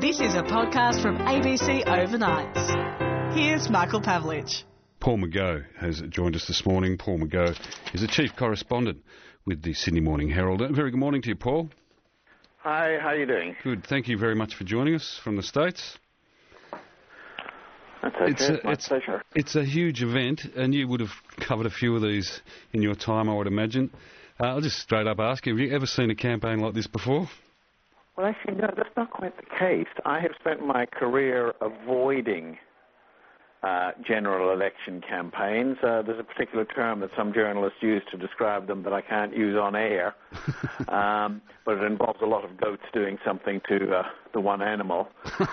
This is a podcast from ABC Overnights. Here's Michael Pavlich. Paul McGough has joined us this morning. Paul McGough is a chief correspondent with the Sydney Morning Herald. Very good morning to you, Paul. Hi, how are you doing? Good. Thank you very much for joining us from the States. That's okay. My pleasure. It's a huge event, and you would have covered a few of these in your time, I would imagine. I'll just straight up ask you, have you ever seen a campaign like this before? Well, actually, no, that's not quite the case. I have spent my career avoiding general election campaigns. There's a particular term that some journalists use to describe them that I can't use on air, but it involves a lot of goats doing something to the one animal.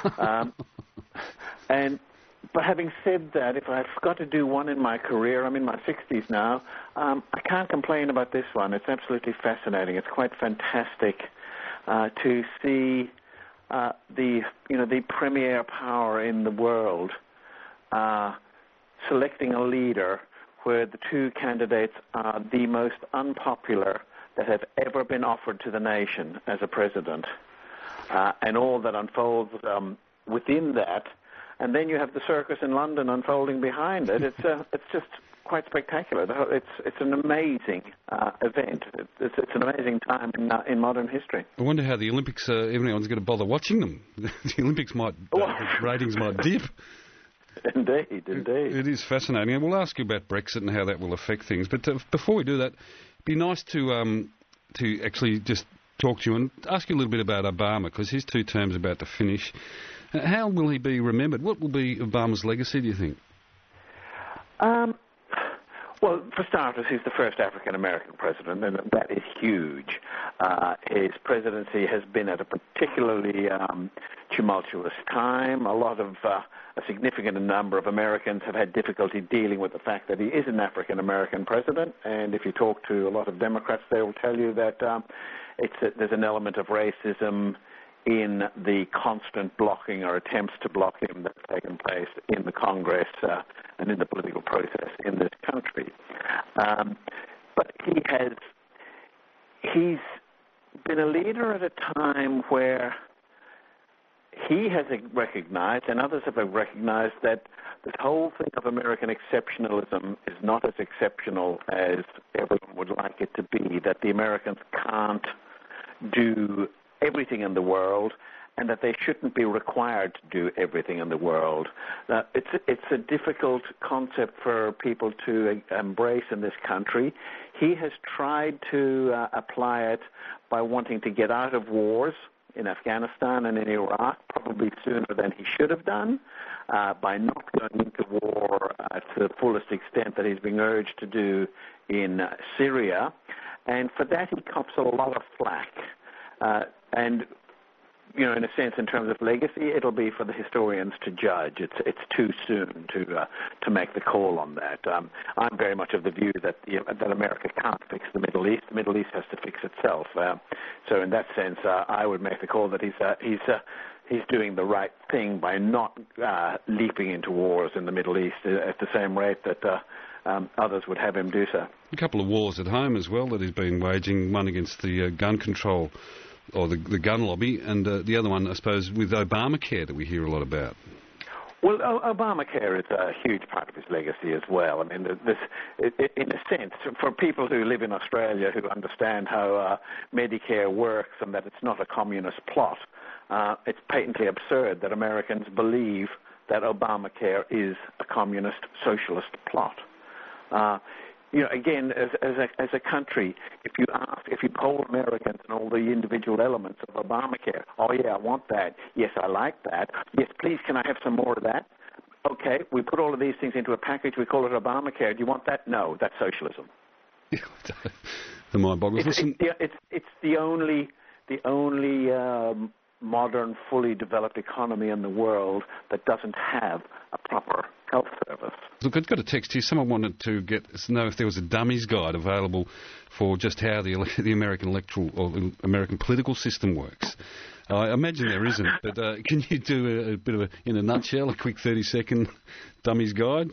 But having said that, if I've got to do one in my career, I'm in my 60s now, I can't complain about this one. It's absolutely fascinating. It's quite fantastic to see the premier power in the world selecting a leader where the two candidates are the most unpopular that have ever been offered to the nation as a president, and all that unfolds within that. And then you have the circus in London unfolding behind it. It's just quite spectacular. It's an amazing event. It's an amazing time in modern history. I wonder how the Olympics, everyone's going to bother watching them. The Olympics ratings might dip. Indeed. It is fascinating. And we'll ask you about Brexit and how that will affect things. But before we do that, it'd be nice to actually just talk to you and ask you a little bit about Obama, because his 2 terms are about to finish. How will he be remembered? What will be Obama's legacy, do you think? Well, for starters, he's the first African-American president, and that is huge. His presidency has been at a particularly tumultuous time. A significant number of Americans have had difficulty dealing with the fact that he is an African-American president, and if you talk to a lot of Democrats, they will tell you that there's an element of racism in the constant blocking or attempts to block him that's taken place in the Congress and in the political process in this country. But he's been a leader at a time where he has recognized, and others have recognized, that this whole thing of American exceptionalism is not as exceptional as everyone would like it to be, that the Americans can't do everything in the world, and that they shouldn't be required to do everything in the world. It's a difficult concept for people to embrace in this country. He has tried to apply it by wanting to get out of wars in Afghanistan and in Iraq, probably sooner than he should have done, by not going into war to the fullest extent that he's being urged to do in Syria. And for that, he cops a lot of flack. And, in a sense, in terms of legacy, it'll be for the historians to judge. It's too soon to make the call on that. I'm very much of the view that America can't fix the Middle East. The Middle East has to fix itself. So in that sense, I would make the call that he's doing the right thing by not leaping into wars in the Middle East at the same rate that others would have him do so. A couple of wars at home as well that he's been waging, one against the gun control or the gun lobby, and the other one, I suppose, with Obamacare that we hear a lot about. Well, Obamacare is a huge part of his legacy as well. I mean, in a sense, for people who live in Australia who understand how Medicare works and that it's not a communist plot, it's patently absurd that Americans believe that Obamacare is a communist socialist plot. Again, as a country, if you poll Americans and all the individual elements of Obamacare, oh yeah, I want that. Yes, I like that. Yes, please, can I have some more of that? Okay, we put all of these things into a package. We call it Obamacare. Do you want that? No, that's socialism. The mind boggles. It's the only modern, fully developed economy in the world that doesn't have a proper health service. Look, I've got a text here. Someone wanted to know if there was a dummies guide available for just how the American electoral or American political system works. I imagine there isn't, but can you do a bit of in a nutshell, a quick 30-second dummies guide?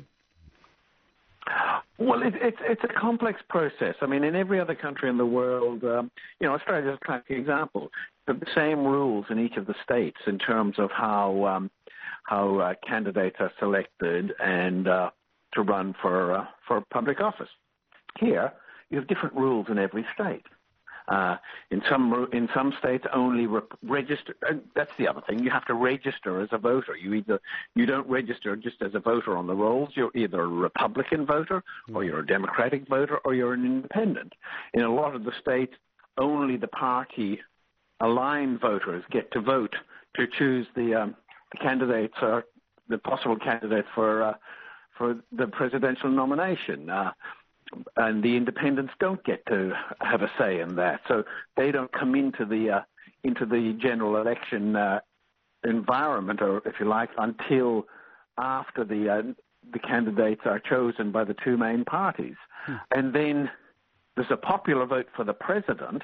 Well, it's a complex process. I mean, in every other country in the world, Australia is a classic example. the same rules in each of the states in terms of how candidates are selected and to run for public office. Here, you have different rules in every state. In some states, only register. And that's the other thing. You have to register as a voter. You don't register just as a voter on the rolls. You're either a Republican voter, or you're a Democratic voter, or you're an independent. In a lot of the states, only the party-aligned voters get to vote to choose the candidates or the possible candidates for the presidential nomination. And the independents don't get to have a say in that, so they don't come into the general election environment, or if you like, until after the candidates are chosen by the two main parties. And then there's a popular vote for the president,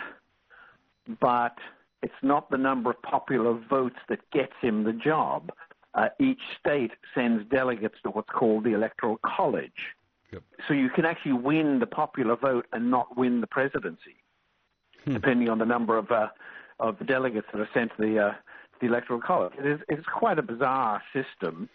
but it's not the number of popular votes that gets him the job. Each state sends delegates to what's called the Electoral College. Yep. So you can actually win the popular vote and not win the presidency, depending on the number of the delegates that are sent to the Electoral College. It's quite a bizarre system.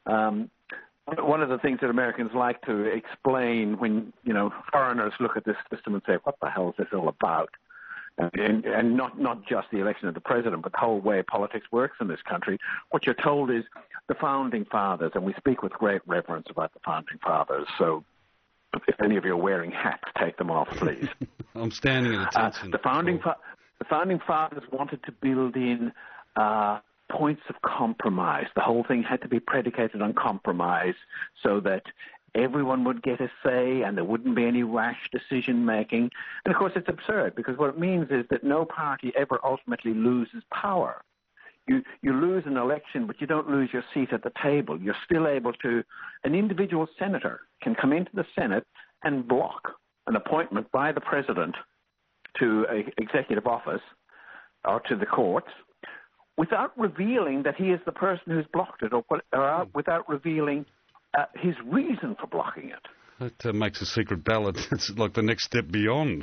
One of the things that Americans like to explain when foreigners look at this system and say, "What the hell is this all about?" And not just the election of the president, but the whole way politics works in this country. What you're told is the Founding Fathers, and we speak with great reverence about the Founding Fathers, so if any of you are wearing hats, take them off, please. I'm standing at attention. The Founding Fathers wanted to build in points of compromise. The whole thing had to be predicated on compromise so that everyone would get a say and there wouldn't be any rash decision-making. And, of course, it's absurd because what it means is that no party ever ultimately loses power. You lose an election, but you don't lose your seat at the table. You're still able to – an individual senator can come into the Senate and block an appointment by the president to an executive office or to the courts without revealing that he is the person who's blocked it or without revealing his reason for blocking it. That makes a secret ballot. It's like the next step beyond.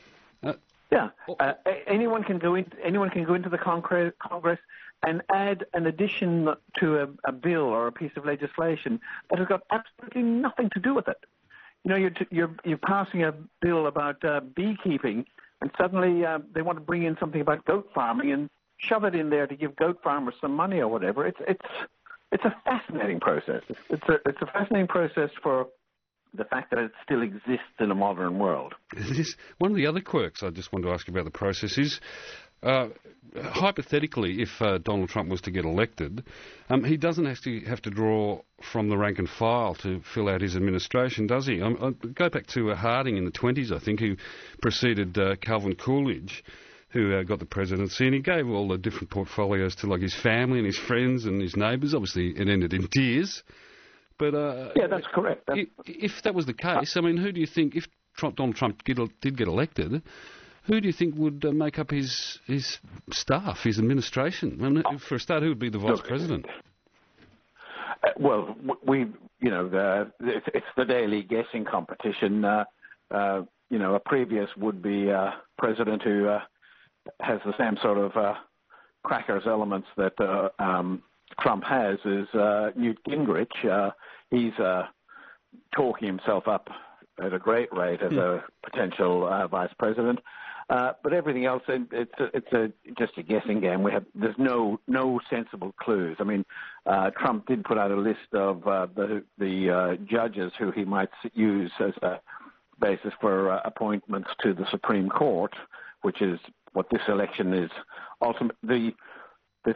Anyone can go into the Congress and add an addition to a bill or a piece of legislation that has got absolutely nothing to do with it. You're passing a bill about beekeeping, and suddenly they want to bring in something about goat farming and shove it in there to give goat farmers some money or whatever. It's a fascinating process. It's a fascinating process for the fact that it still exists in a modern world. One of the other quirks I just want to ask you about the process is, hypothetically, if Donald Trump was to get elected, he doesn't actually have to draw from the rank and file to fill out his administration, does he? I go back to Harding in the 1920s, I think, who preceded Calvin Coolidge, who got the presidency, and he gave all the different portfolios to his family and his friends and his neighbours. Obviously, it ended in tears. But yeah, that's correct. If that was the case, who do you think, if Donald Trump did get elected, who do you think would make up his staff, his administration? For a start, who would be the vice president? Well, it's the daily guessing competition. A previous would-be president who has the same sort of crackers elements that Trump has is Newt Gingrich. He's talking himself up at a great rate as a potential vice president. But everything else, it's just a guessing game. There's no sensible clues. Trump did put out a list of the judges who he might use as a basis for appointments to the Supreme Court, which is what this election is. Ultimately, the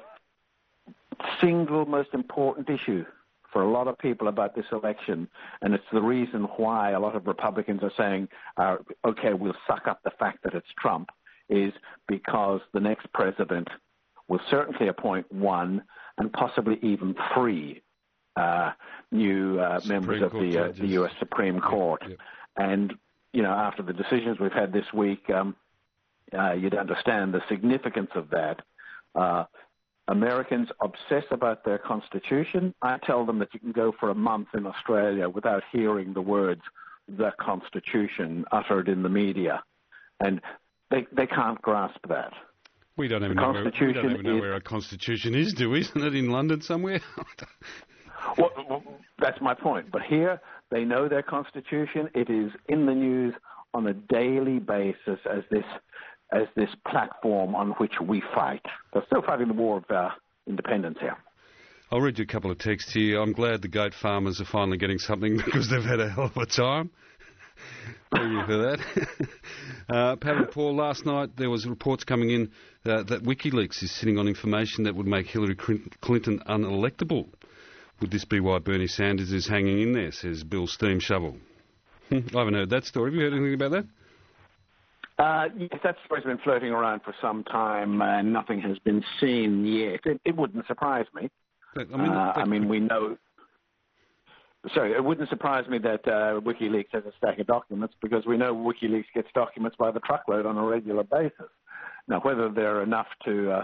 single most important issue for a lot of people about this election, and it's the reason why a lot of Republicans are saying, okay, we'll suck up the fact that it's Trump, is because the next president will certainly appoint one and possibly even three new members of the U.S. Supreme Court. Yep. And, after the decisions we've had this week, you'd understand the significance of that. Americans obsess about their Constitution. I tell them that you can go for a month in Australia without hearing the words, the Constitution, uttered in the media. And they can't grasp that. We don't even know where our Constitution is, do we? Isn't it in London somewhere? Well, that's my point. But here, they know their Constitution. It is in the news on a daily basis as this platform on which we fight. They're still fighting the war of independence here. I'll read you a couple of texts here. I'm glad the goat farmers are finally getting something because they've had a hell of a time. Thank you for that. Pat and Paul, last night there was reports coming in that WikiLeaks is sitting on information that would make Hillary Clinton unelectable. Would this be why Bernie Sanders is hanging in there, says Bill Steam Shovel. I haven't heard that story. Have you heard anything about that? Yes, that story's been floating around for some time and nothing has been seen yet. It wouldn't surprise me. We know... Sorry, it wouldn't surprise me that WikiLeaks has a stack of documents because we know WikiLeaks gets documents by the truckload on a regular basis. Now, whether they're enough to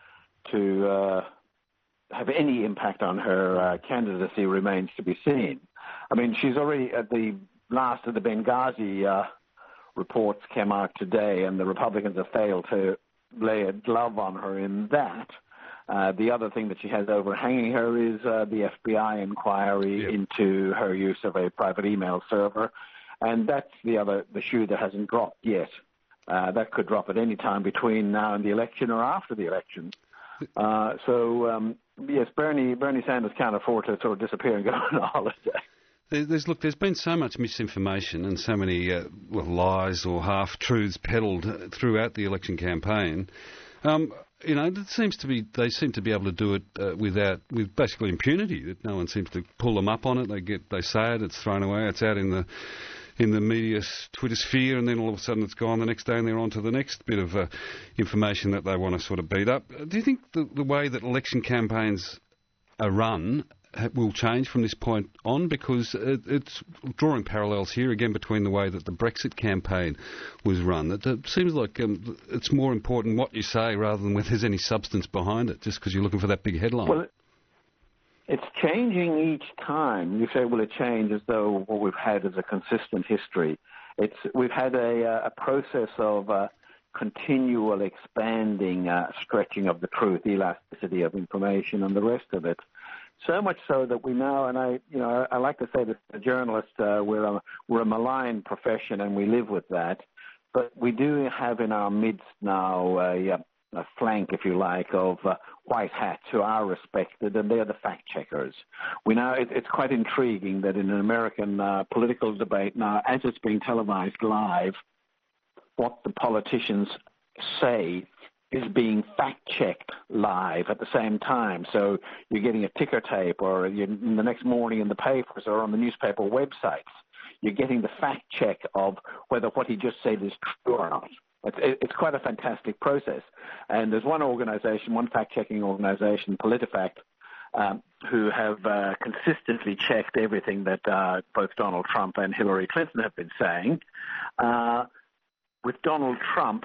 have any impact on her candidacy remains to be seen. I mean, she's already at the last of the Benghazi reports came out today, and the Republicans have failed to lay a glove on her in that. The other thing that she has overhanging her is the FBI inquiry into her use of a private email server, and that's the shoe that hasn't dropped yet. That could drop at any time between now and the election or after the election. Yes, Bernie Sanders can't afford to sort of disappear and go on a holiday. There's been so much misinformation and so many lies or half-truths peddled throughout the election campaign. It seems to be they seem to be able to do it with basically impunity. That no one seems to pull them up on it. They say it, it's thrown away, it's out in the media Twitter sphere, and then all of a sudden it's gone the next day, and they're on to the next bit of information that they want to sort of beat up. Do you think the way that election campaigns are run will change from this point on? Because it's drawing parallels here again between the way that the Brexit campaign was run. It seems like it's more important what you say rather than whether there's any substance behind it, just because you're looking for that big headline. Well, it's changing each time. You say, will it change as though what we've had is a consistent history? We've had a process of continual expanding, stretching of the truth, elasticity of information, and the rest of it. So much so that we now, and I like to say that as a journalist, we're a maligned profession, and we live with that. But we do have in our midst now a flank, if you like, of white hats who are respected, and they're the fact checkers. It's quite intriguing that in an American political debate now, as it's being televised live, what the politicians say is being fact-checked live at the same time. So you're getting a ticker tape, or in the next morning in the papers or on the newspaper websites, you're getting the fact-check of whether what he just said is true or not. It's quite a fantastic process. And there's one organization, one fact-checking organization, PolitiFact, who have consistently checked everything that both Donald Trump and Hillary Clinton have been saying. With Donald Trump,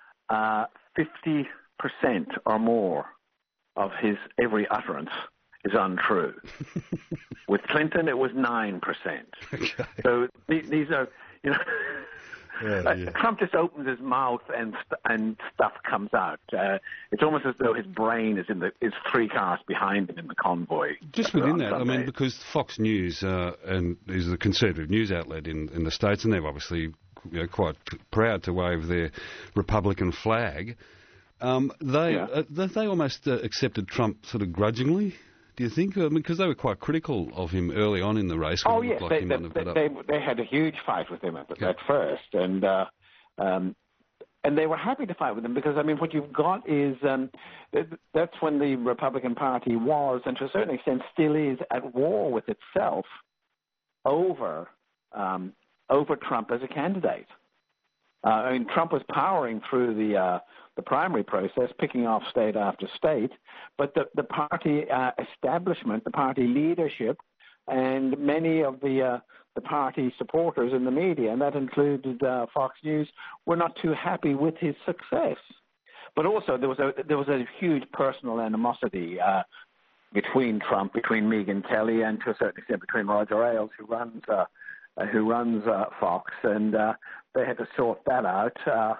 50% or more of his every utterance is untrue. With Clinton, it was 9%. Okay. So these are, Trump just opens his mouth and stuff comes out. It's almost as though his brain is 3 cars behind him in the convoy. Just within that, because Fox News and is a conservative news outlet in the States, and they've obviously quite proud to wave their Republican flag. They almost accepted Trump sort of grudgingly, do you think? Because they were quite critical of him early on in the race. Oh, yes, they had a huge fight with him at first, and they were happy to fight with him because, what you've got is that's when the Republican Party was, and to a certain extent still is, at war with itself over Trump as a candidate. Trump was powering through the primary process, picking off state after state, but the party establishment, the party leadership, and many of the party supporters in the media, and that included Fox News, were not too happy with his success. But also there was a huge personal animosity between Trump, between Megyn Kelly, and to a certain extent between Roger Ailes, who runs Fox, and they had to sort that out.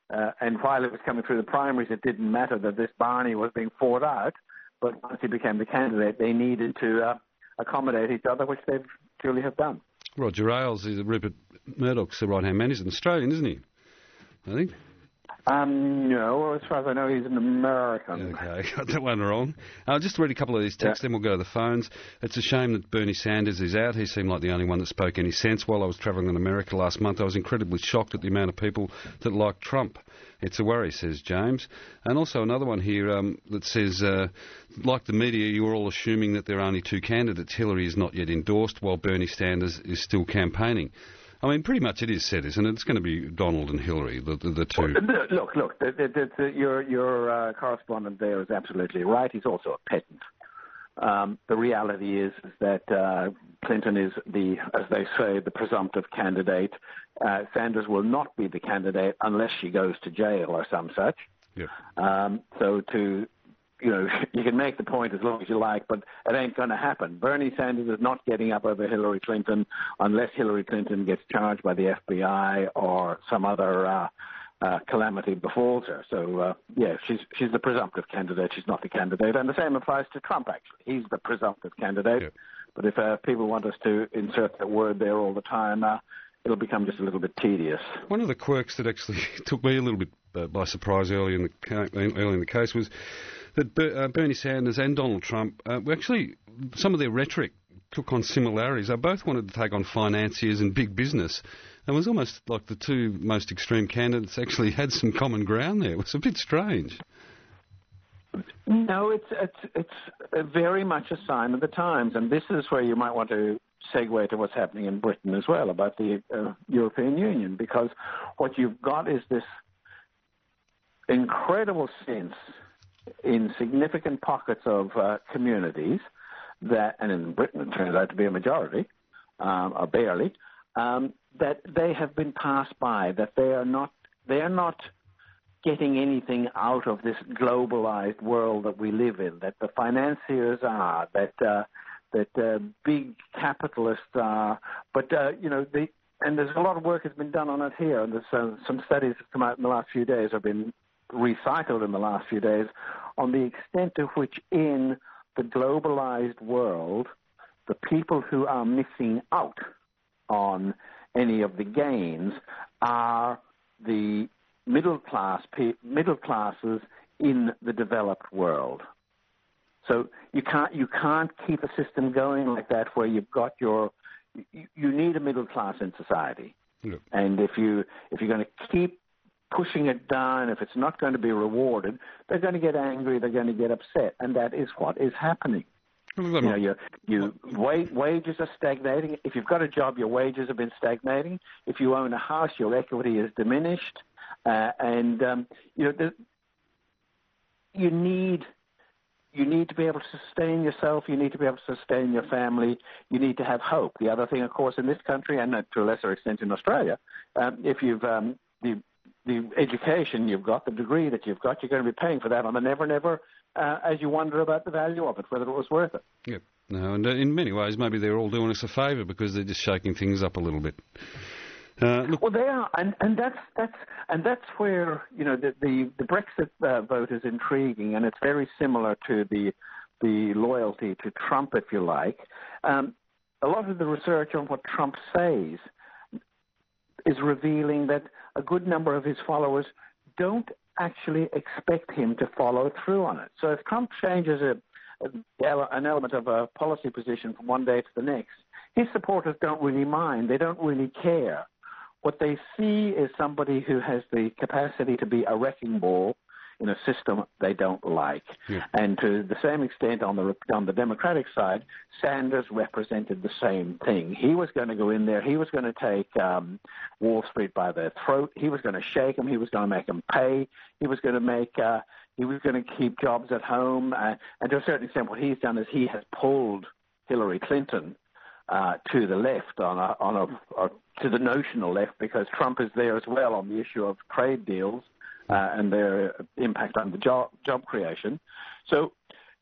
and while it was coming through the primaries, it didn't matter that this Barney was being fought out. But once he became the candidate, they needed to accommodate each other, which they've truly have done. Roger Ailes is Rupert Murdoch's the right-hand man. He's an Australian, isn't he? I think. No, as far as I know, he's an American. Okay, got that one wrong. I'll just read a couple of these texts, then we'll go to the phones. It's a shame that Bernie Sanders is out. He seemed like the only one that spoke any sense. While I was travelling in America last month, I was incredibly shocked at the amount of people that like Trump. It's a worry, says James. And also another one here that says, like the media, you are all assuming that there are only two candidates. Hillary is not yet endorsed, while Bernie Sanders is still campaigning. I mean, pretty much it is said, isn't it? It's going to be Donald and Hillary, the two. Look, your correspondent there is absolutely right. He's also a pedant. The reality is that Clinton is as they say, the presumptive candidate. Sanders will not be the candidate unless she goes to jail or some such. Yeah. You can make the point as long as you like, but it ain't going to happen. Bernie Sanders is not getting up over Hillary Clinton unless Hillary Clinton gets charged by the FBI or some other calamity befalls her. So, she's the presumptive candidate. She's not the candidate. And the same applies to Trump, actually. He's the presumptive candidate. Yeah. But if people want us to insert that word there all the time, it'll become just a little bit tedious. One of the quirks that actually took me a little bit by surprise early in the case was that Bernie Sanders and Donald Trump, actually, some of their rhetoric took on similarities. They both wanted to take on financiers and big business. It was almost like the two most extreme candidates actually had some common ground there. It was a bit strange. No, it's very much a sign of the times, and this is where you might want to segue to what's happening in Britain as well about the European Union, because what you've got is this incredible sense in significant pockets of communities that, and in Britain it turns out to be a majority, or barely, that they have been passed by, that they are not getting anything out of this globalized world that we live in, that the financiers are, that big capitalists are, but and there's a lot of work has been done on it here, and there's some studies that come out in the last few days, have been recycled in the last few days, on the extent to which in the globalized world, the people who are missing out on any of the gains are the middle classes in the developed world. So you can't keep a system going like that where you've got you need a middle class in society. Yep. And if you're going to keep pushing it down, if it's not going to be rewarded, they're going to get angry, they're going to get upset, and that is what is happening. Wages are stagnating. If you've got a job, your wages have been stagnating. If you own a house, your equity is diminished, you need to be able to sustain yourself. You need to be able to sustain your family. You need to have hope. The other thing, of course, in this country, and to a lesser extent in Australia, if you've the education you've got, the degree that you've got, you're going to be paying for that on the never, as you wonder about the value of it, whether it was worth it. Yep. No, and in many ways, maybe they're all doing us a favour because they're just shaking things up a little bit. Well, they are, and that's where the Brexit vote is intriguing, and it's very similar to the loyalty to Trump, if you like. A lot of the research on what Trump says is revealing that a good number of his followers don't actually expect him to follow through on it. So if Trump changes an element of a policy position from one day to the next, his supporters don't really mind. They don't really care. What they see is somebody who has the capacity to be a wrecking ball in a system they don't like. Yeah. And to the same extent on the Democratic side, Sanders represented the same thing. He was going to go in there. He was going to take Wall Street by the throat. He was going to shake them. He was going to make them pay. He was going to keep jobs at home. And to a certain extent, what he's done is he has pulled Hillary Clinton to the left or to the notional left, because Trump is there as well on the issue of trade deals and their impact on the job creation. So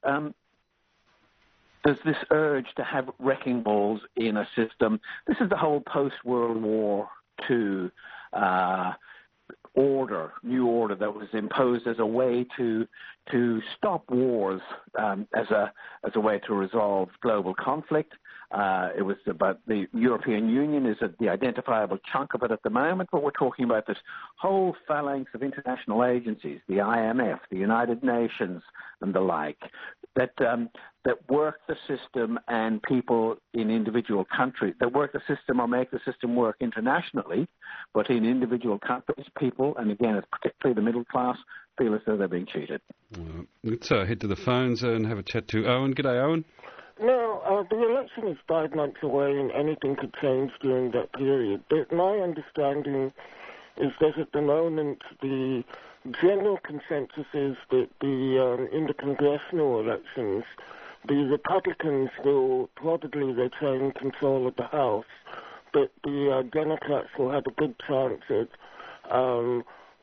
there's this urge to have wrecking balls in a system. This is the whole post-World War II new order that was imposed as a way to stop wars, as a way to resolve global conflict. It was about the European Union is the identifiable chunk of it at the moment, but we're talking about this whole phalanx of international agencies, the IMF, the United Nations, and the like, that work the system, and people in individual countries that work the system or make the system work internationally, but in individual countries, people, and again, it's particularly the middle class, feel as though they're being cheated. Let's head to the phones and have a chat to Owen. G'day, Owen. No, the election is 5 months away and anything could change during that period. But my understanding is that at the moment the general consensus is that in the congressional elections, the Republicans will probably retain control of the House, but the Democrats will have a good chance at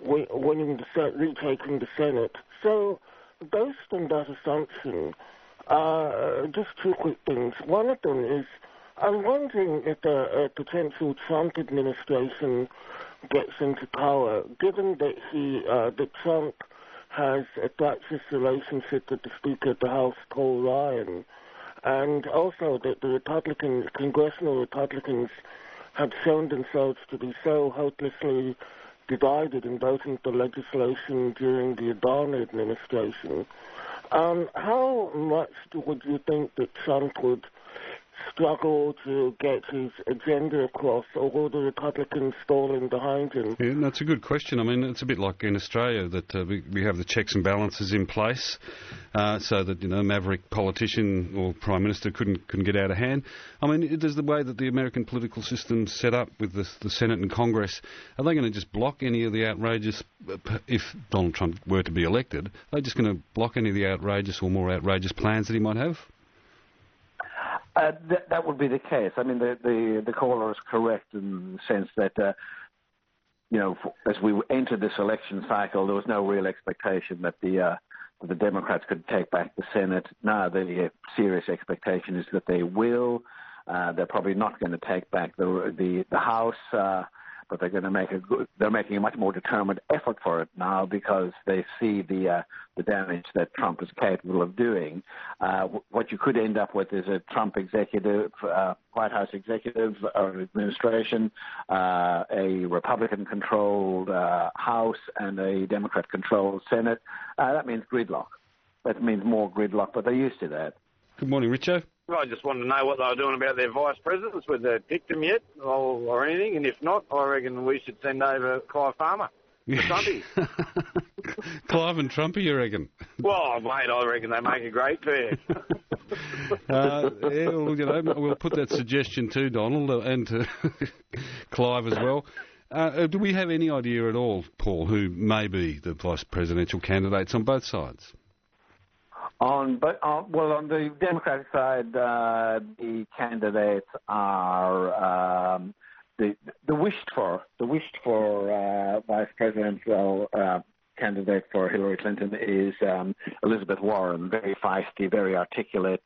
retaking the Senate. So, based on that assumption, just 2 quick things. One of them is, I'm wondering if a potential Trump administration gets into power, given that Trump has a fractious relationship with the Speaker of the House, Paul Ryan, and also that the congressional Republicans have shown themselves to be so hopelessly divided in voting for legislation during the Obama administration. How much would you think that Trump would struggle to get his agenda across, or will the Republicans falling behind him? Yeah, that's a good question. I mean, it's a bit like in Australia that we have the checks and balances in place so that, maverick politician or Prime Minister couldn't get out of hand. I mean, there's the way that the American political system's set up with the Senate and Congress. Are they going to just block any of the outrageous, if Donald Trump were to be elected, are they just going to block any of the outrageous or more outrageous plans that he might have? That would be the case. I mean, the caller is correct in the sense that, as we entered this election cycle, there was no real expectation that the Democrats could take back the Senate. Now, the serious expectation is that they will. They're probably not going to take back the House, but they're making a much more determined effort for it now because they see the damage that Trump is capable of doing. What you could end up with is a Trump executive, White House executive or administration, a Republican-controlled House and a Democrat-controlled Senate. That means gridlock. That means more gridlock, but they're used to that. Good morning, Richo. I just wanted to know what they were doing about their vice presidents, whether they'd picked them yet or anything, and if not, I reckon we should send over Clive Farmer. Trumpy. Clive and Trumpy, you reckon? Well, mate, I reckon they make a great pair. We'll put that suggestion to Donald and to Clive as well. Do we have any idea at all, Paul, who may be the vice presidential candidates on both sides? On the Democratic side, the candidates are the wished for vice presidential candidate for Hillary Clinton is Elizabeth Warren, very feisty, very articulate,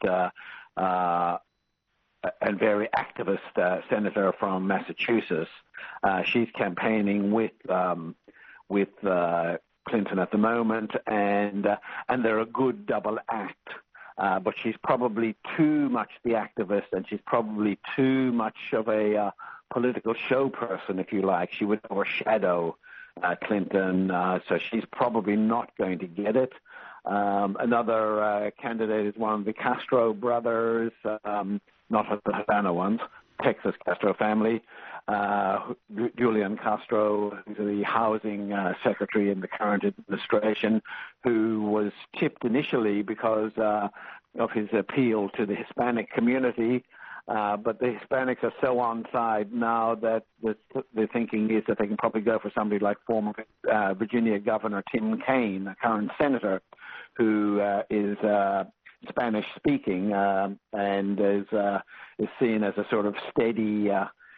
and very activist senator from Massachusetts. She's campaigning with Clinton at the moment, and they're a good double act. But she's probably too much the activist, and she's probably too much of a political show person, if you like. She would overshadow Clinton, so she's probably not going to get it. Another candidate is one of the Castro brothers, not the Havana ones, Texas Castro family. Julian Castro, who's the housing secretary in the current administration, who was tipped initially because of his appeal to the Hispanic community. But the Hispanics are so on side now that the thinking is that they can probably go for somebody like former Virginia Governor Tim Kaine, a current senator, who is Spanish-speaking and is seen as a sort of steady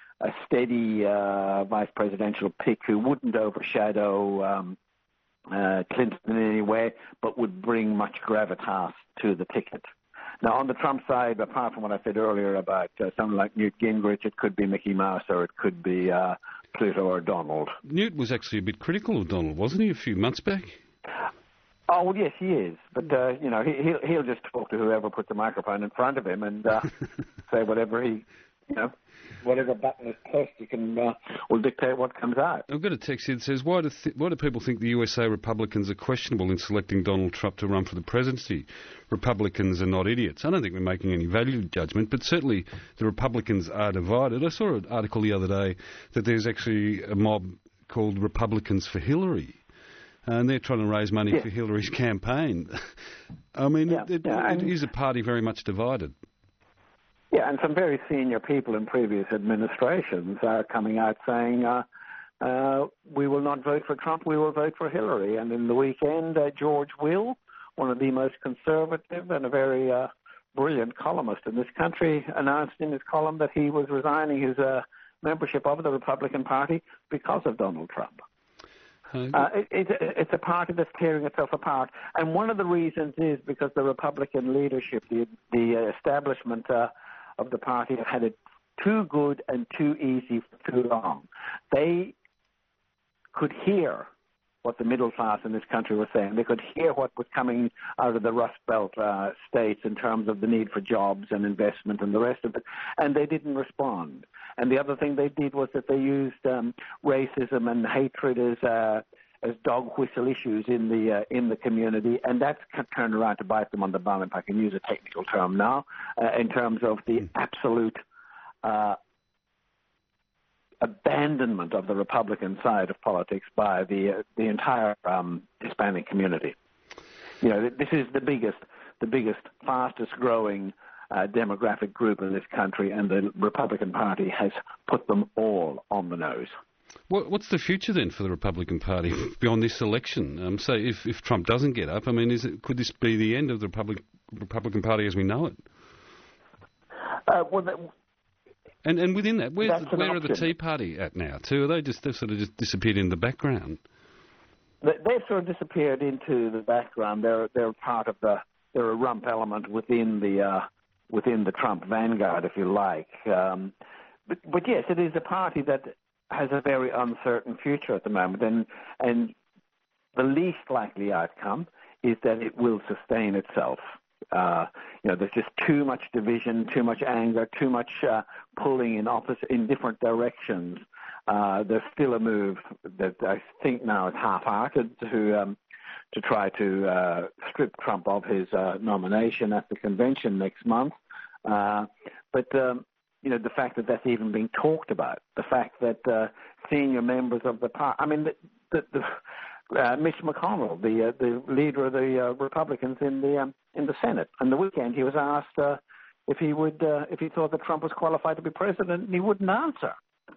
vice presidential pick who wouldn't overshadow Clinton in any way, but would bring much gravitas to the ticket. Now, on the Trump side, apart from what I said earlier about someone like Newt Gingrich, it could be Mickey Mouse or it could be Pluto or Donald. Newt was actually a bit critical of Donald, wasn't he, a few months back? Oh, well, yes, he is. But, he'll just talk to whoever puts a microphone in front of him and say whatever he, whatever button is pressed, you can will dictate what comes out. I've got a text here that says, why do people think the USA Republicans are questionable in selecting Donald Trump to run for the presidency? Republicans are not idiots. I don't think we're making any value judgment, but certainly the Republicans are divided. I saw an article the other day that there's actually a mob called Republicans for Hillary. And they're trying to raise money for Hillary's campaign. I mean, it is a party very much divided. Yeah, and some very senior people in previous administrations are coming out saying, we will not vote for Trump, we will vote for Hillary. And in the weekend, George Will, one of the most conservative and a very brilliant columnist in this country, announced in his column that he was resigning his membership of the Republican Party because of Donald Trump. It's a party that's tearing itself apart, and one of the reasons is because the Republican leadership, the establishment of the party, have had it too good and too easy for too long. They could hear what the middle class in this country was saying. They could hear what was coming out of the Rust Belt states in terms of the need for jobs and investment and the rest of it, and they didn't respond. And the other thing they did was that they used racism and hatred as dog whistle issues in the community, and that's turned around to bite them on the bum, if I can use a technical term now, in terms of the absolute abandonment of the Republican side of politics by the entire Hispanic community. This is the biggest, fastest growing demographic group in this country, and the Republican Party has put them all on the nose. What's the future then for the Republican Party beyond this election? Say if Trump doesn't get up, I mean, could this be the end of the Republican Party as we know it? And within that, where are the Tea Party at now too? They've sort of just disappeared in the background? They've sort of disappeared into the background. They're part of they're a rump element within the Trump vanguard, if you like. But yes, it is a party that has a very uncertain future at the moment, and the least likely outcome is that it will sustain itself. There's just too much division, too much anger, too much pulling in different directions. There's still a move that I think now is half-hearted to try to strip Trump of his nomination at the convention next month. But the fact that that's even being talked about, the fact that senior members of the party, I mean, Mitch McConnell, the leader of the Republicans in the Senate, on the weekend he was asked if he thought that Trump was qualified to be president, and he wouldn't answer.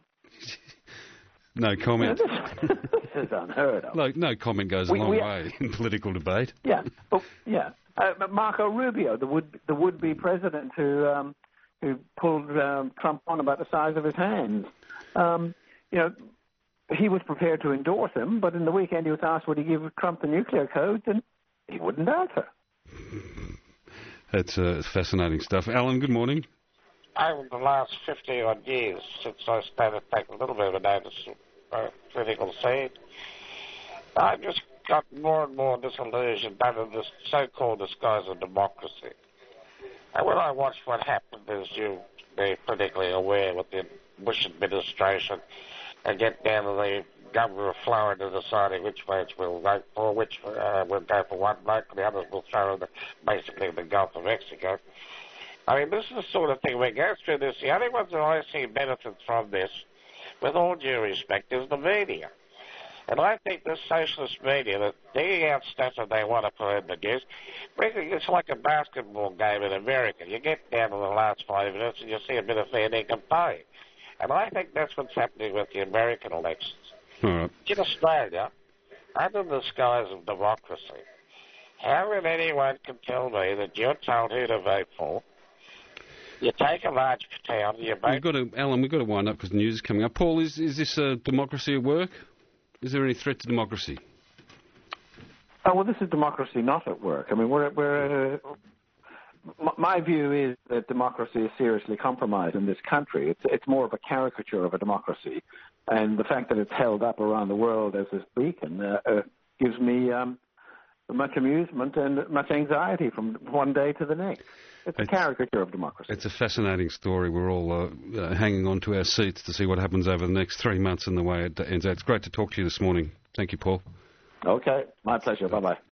No comment. This is unheard of. No comment goes a long way in political debate. Yeah, but Marco Rubio, the would-be president who pulled Trump on about the size of his hands. He was prepared to endorse him, but in the weekend he was asked would he give Trump the nuclear codes, and he wouldn't answer. That's fascinating stuff. Alan, good morning. Over the last 50-odd years, since I started taking a little bit of a notice of political scene, I just got more and more disillusioned under this so-called disguise of democracy. And when I watched what happened, as you be politically aware, with the Bush administration, and get down to the governor of Florida deciding which votes we'll vote for, which will go for one vote, and the others will throw in basically the Gulf of Mexico. I mean, this is the sort of thing we go through this. The only ones that I see benefit from this, with all due respect, is the media. And I think this socialist media, that digging out stuff that they want to put in the news, it's like a basketball game in America. You get down to the last 5 minutes and you see a bit of fair dinkum pay. And I think that's what's happening with the American elections. Right. In Australia, under the disguise of democracy, how can anyone can tell me that you're told who to vote for? You take a large town, you vote... Alan, we've got to wind up because the news is coming up. Paul, is this democracy at work? Is there any threat to democracy? Oh, well, this is democracy not at work. I mean, we're my view is that democracy is seriously compromised in this country. It's more of a caricature of a democracy, and the fact that it's held up around the world as this beacon gives me much amusement and much anxiety from one day to the next. It's a caricature of democracy. It's a fascinating story. We're all hanging on to our seats to see what happens over the next 3 months and the way it ends out. It's great to talk to you this morning. Thank you, Paul. Okay, my pleasure. Bye-bye.